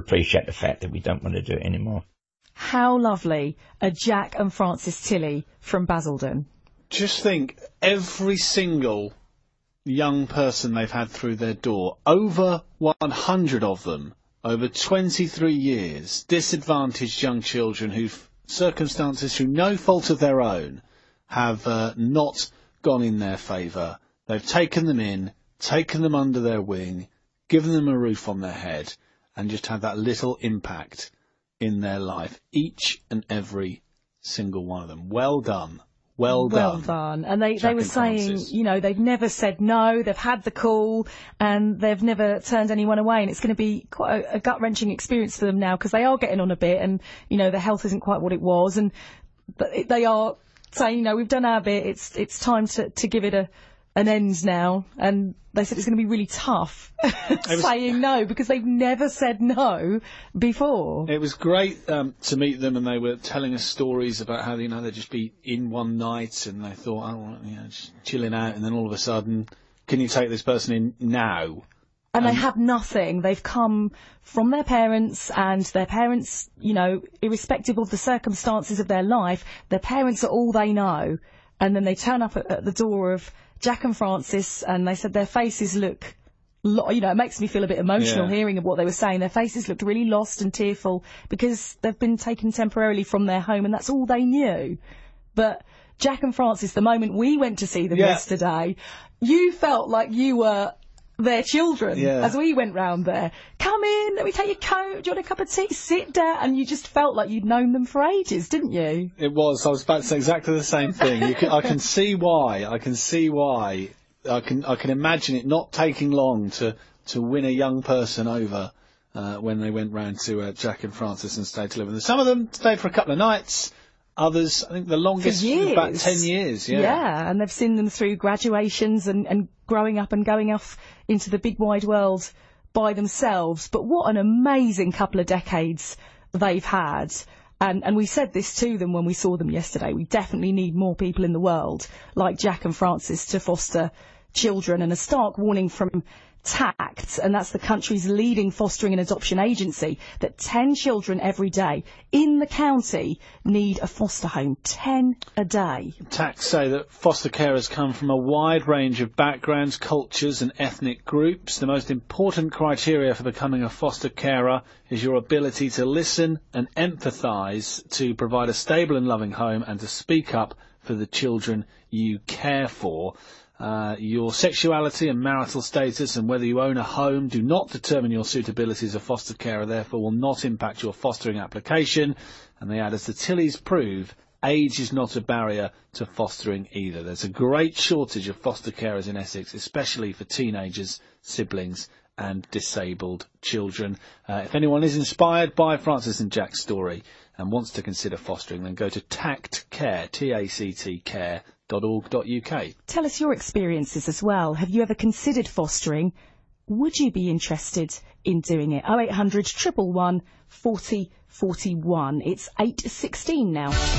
appreciate the fact that we don't want to do it anymore. How lovely are Jack and Frances Tilley from Basildon? Just think, every single young person they've had through their door, over 100 of them, over 23 years, disadvantaged young children who've circumstances through no fault of their own have not gone in their favour. They've taken them in, taken them under their wing, given them a roof on their head, and just had that little impact in their life. Each and every single one of them. Well done. Well done. Well done. And they were saying, you know, they've never said no, they've had the call, and they've never turned anyone away. And it's going to be quite a gut-wrenching experience for them now, because they are getting on a bit, and, you know, their health isn't quite what it was. And they are saying, you know, we've done our bit, it's time to give it an end now. And they said it's going to be really tough saying no, because they've never said no before. It was great to meet them, and they were telling us stories about how, you know, they'd just be in one night and they thought, oh, well, you know, just chilling out, and then all of a sudden, can you take this person in now? And they have nothing. They've come from their parents, and their parents, you know, irrespective of the circumstances of their life, their parents are all they know. And then they turn up at the door of Jack and Frances, and they said their faces look, you know, it makes me feel a bit emotional hearing of what they were saying. Their faces looked really lost and tearful because they've been taken temporarily from their home, and that's all they knew. But Jack and Frances, the moment we went to see them yesterday, you felt like you were their children as we went round there. Come in, let me take your coat, do you want a cup of tea, sit down, and you just felt like you'd known them for ages, didn't you? It was. I was about to say exactly the same thing. I can see why. I can imagine it not taking long to win a young person over when they went round to Jack and Frances and stayed to live with them. Some of them stayed for a couple of nights. Others, I think the longest was about 10 years. Yeah, and they've seen them through graduations and growing up and going off into the big wide world by themselves. But what an amazing couple of decades they've had. And we said this to them when we saw them yesterday. We definitely need more people in the world like Jack and Frances to foster children. And a stark warning from TACT, and that's the country's leading fostering and adoption agency, that 10 children every day in the county need a foster home. 10 a day. TACT say that foster carers come from a wide range of backgrounds, cultures and ethnic groups. The most important criteria for becoming a foster carer is your ability to listen and empathise, to provide a stable and loving home, and to speak up for the children you care for. Your sexuality and marital status and whether you own a home do not determine your suitability as a foster carer, therefore will not impact your fostering application. And they add, as the Tilleys prove, age is not a barrier to fostering either. There's a great shortage of foster carers in Essex, especially for teenagers, siblings and disabled children. If anyone is inspired by Frances and Jack's story and wants to consider fostering, then go to TACT Care, T-A-C-T Care, .org.uk. Tell us your experiences as well. Have you ever considered fostering? Would you be interested in doing it? 0800 111 40 41. It's 8:16 now.